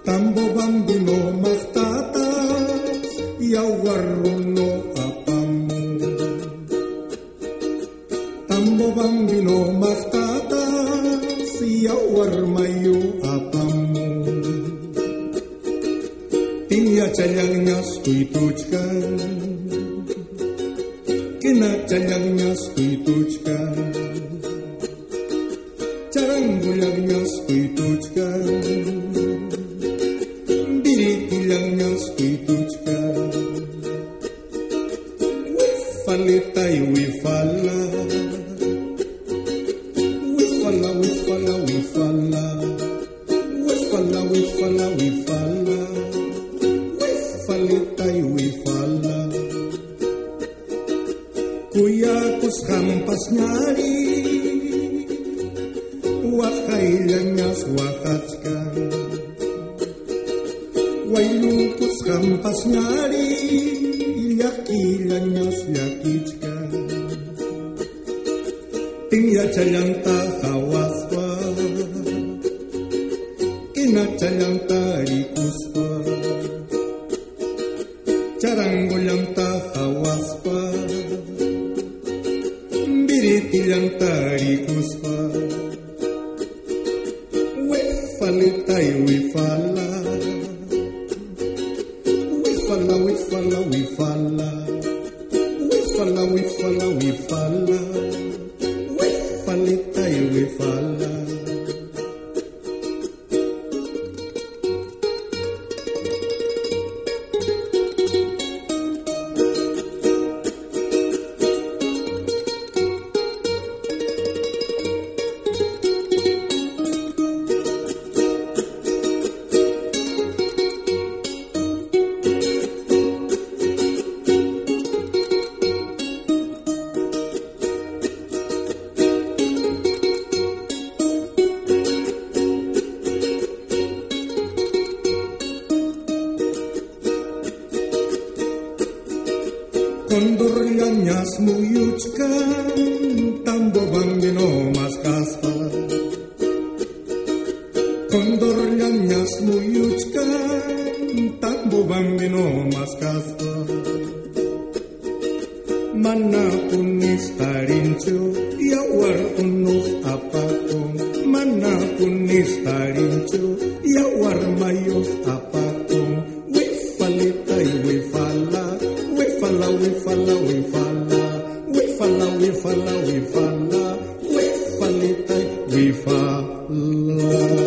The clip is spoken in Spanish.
Tambo bambino magtatas, yawaruno apamu. Tambo bambino magtatas, yawarmayo apamu. Tinya chayangnya stuituchkan, kina chayangnya stuituchkan. Charangulangnya stuituchkan, birikilangnya stuituchkan. Wifalitai wifala, wifala wifala wifala, wifala wifala wifala, wifalitai wifala. Kuyakus hampas nyari, wakailannyas wakachkan. Wailukus hampas nyari, yakilannyas yakichkan. Tingya chayanta hawaspa, kina chayanta rikuspa. Charangolanta hawaspa, biritilanta rikuspa. Wifalitai wifala, wifala wifala wifala, wifala wifala wifala, wifalitai wifala. Condorlianyas muyuchkan, tambo bambino mas kaspa. Condorlianyas muyuchkan, tambo bambino mas kaspa. Mana punis tarincho, yawar unus apakong. Mana punis tarincho, yawar mayos apakong. Wifalitai wifala, wifala wifala wifala, wifala wifala wifala, wifalitai wifala.